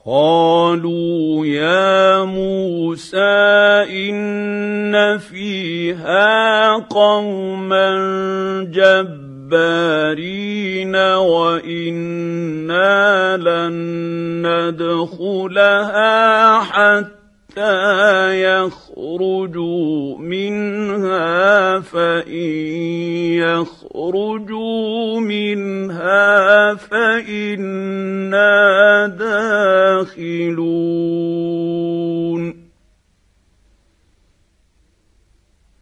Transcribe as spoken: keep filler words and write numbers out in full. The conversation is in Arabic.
قالوا يا موسى إن فيها قوما جبارين وإنا لن ندخلها حتى يخرجوا منها فإن يخرجوا منها فإن